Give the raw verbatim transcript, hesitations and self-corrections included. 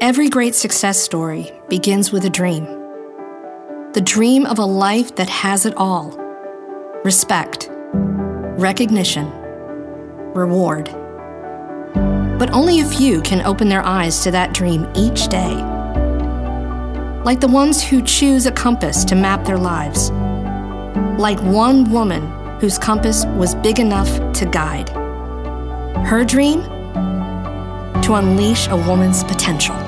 Every great success story begins with a dream. The dream of a life that has it all: respect, recognition, reward. But only a few can open their eyes to that dream each day. Like the ones who choose a compass to map their lives. Like one woman whose compass was big enough to guide. Her dream? To unleash a woman's potential.